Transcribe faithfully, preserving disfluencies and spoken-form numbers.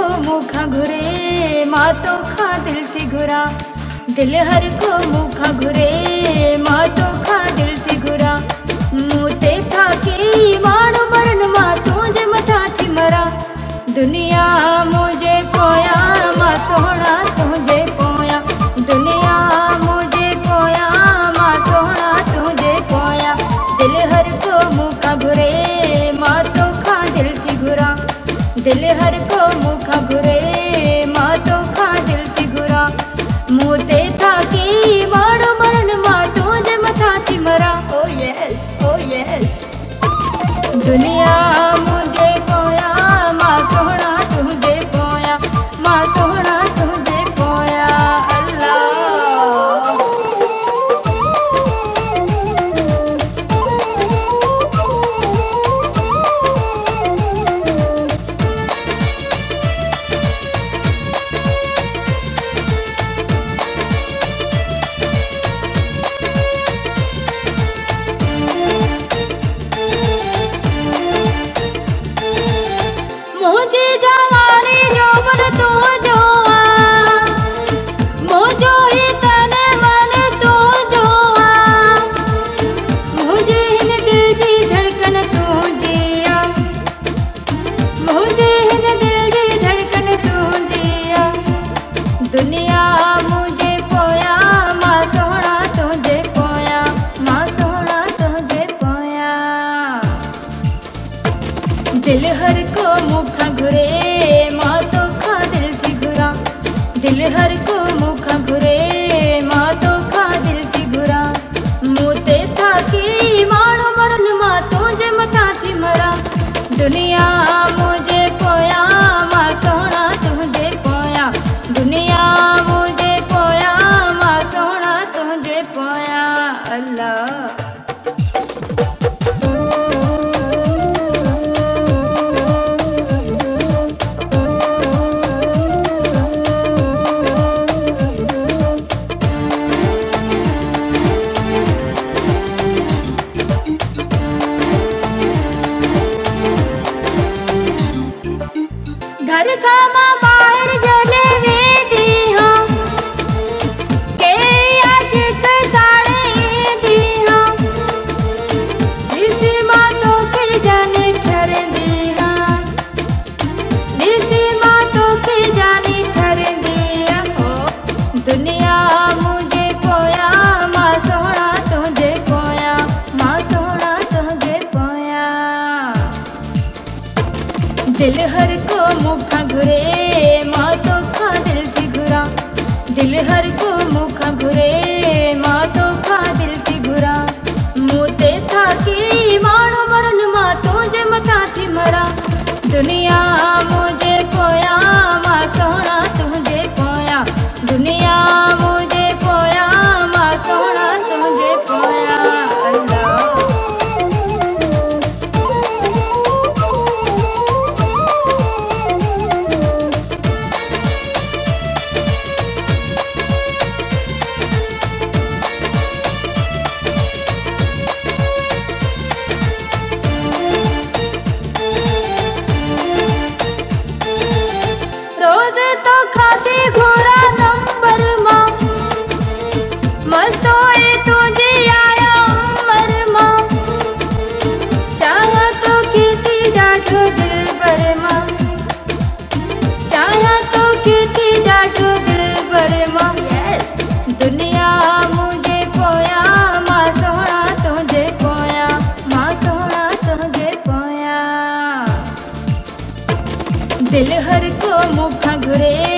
मुखा घुरे माँ तो खा दिल थी घुरा, दिल हर को मुखा घुरे माँ तो खा दिल थी घुरा। मूते था के मानो मरण माँ तुझे मथा थी मरा, दुनिया मुझे पोया माँ सोना तुझे पोया, दुनिया मुझे पोया माँ सोना तुझे पोया। दिल हर को मुखा घुरे माँ तो खा दिल थी घुरा, दिल हर को मुखा घुरे माँ तो खा दिल थी घुरा। मूते था कि मारो मरण माँ तुझे मथा थी मरा। ओ यस ओ यस दुनिया मुझे पोया माँ सोना तुझे पोया, माँ सोना तुझे पोया। अल्लाह मुझे जवानी जो बल तू जो आ, मुझो ही तन मन तू जो आ, मुझे हिन दिल जी धड़कन तू जिया, मुझे हिन दिल जी धड़कन तू जिया। दुनिया मुझे पोया माँ सोना तुझे पोया, माँ सोना तुझे पोया। दिल हर को मुखा घुरे माँ तो खा दिल थी घुरा, दिल हर को मुखा घुरे माँ तो खा दिल थी घुरा। मूते था कि मानो मरण माँ तुझे मथा थी मरा, दुनिया मुझे पोया माँ सोना तुझे पोया, दुनिया मुझे पोया माँ सोना तुझे पोया। अल्लाह घर का माँ बाहर जले वेदी हाँ, के आशिक साड़े दी हाँ, इसी माँ तो के जाने ठर दी हाँ, इसी माँ तो के जाने ठर दिया। हो दुनिया मुझे पोया माँ सोना तुझे पोया, माँ सोना तुझे पोया। दिल हर को मुखा घुरे माँ तो खा दिल थी घुरा, दिल हर को मुखा घुरे माँ तो खा दिल थी घुरा। मूते था कि मानो मरण माँ तुझे मथा थी मरा, दुनिया मुझे पोया माँ सोना तुझे पोया, दुनिया मुझे पोया माँ सोना तुझे पोया। अल्लाह रोज तो खाती घोरा नंबर माँ, मस्त होए तुझे आया उमर माँ, चाहा तो खेती डाठो दिल पर माँ, चाहा तो खेती डाठो दिल पर माँ। यस दुनिया मुझे पोया माँ सोना तुझे पोया, माँ सोना तुझे पोया। दिल हर को मुखा घुरे